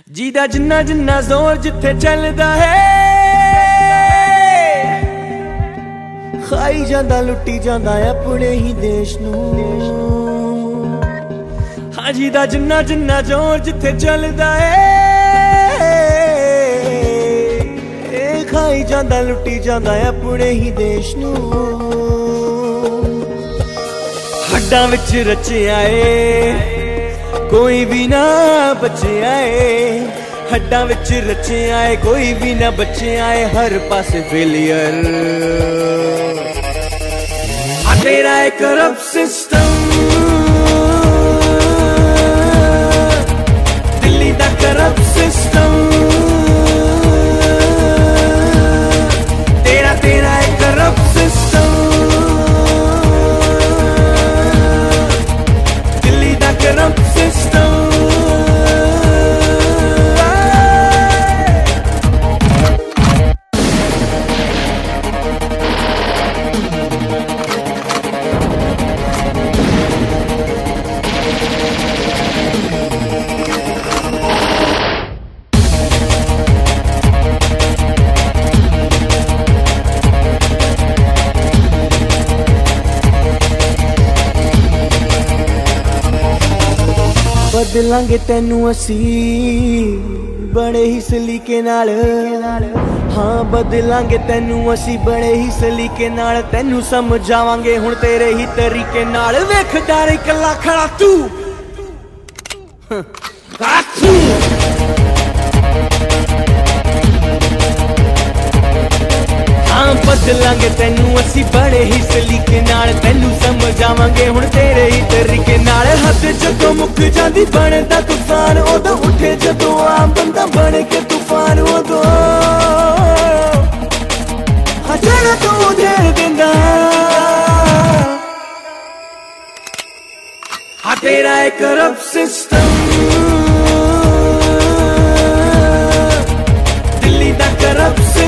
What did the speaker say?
जीदा जिन्ना जिन्ना जोर जिथे चलदा है, खाई जांदा लुट्टी जांदा अपने ही देश नूं। हाँ जीदा जिन्ना जिन्ना जोर जिथे चलदा है, खाई जांदा लुट्टी जांदा अपने ही देश नूं। हड्डां विच रचिया ऐ कोई भी ना बचिया ऐ, हड्डां विच रचिया ऐ कोई भी ना बचिया ऐ, हर पासे फेलियर। तेरा है करप्ट सिस्टम, दिल्ली दा करप्ट सिस्टम। तेरा है करप्ट सिस्टम, दिल्ली दा करप्ट सिस्टम। बदलांगे तेनू असी बड़े ही सलीके नाल, हाँ बदलांगे तेनू असी बड़े ही सलीके नाल, तेनू समझावांगे हुण तेरे ही तरीके नाल। वेख डर कला खड़ा तू, हाँ बदलांगे तेनू असी बड़े ही सलीके नाल, तेनू समझावांगे हुण तेरे ही तरीके नाल। हद जदों मुक जांदी बनदा तूफान, उदों उठे जदों आम बंदा बन के तूफान। उदों हजारा तू दे दिंदा, हाँ तेरा है करप्ट सिस्टम, दिल्ली दा करप्ट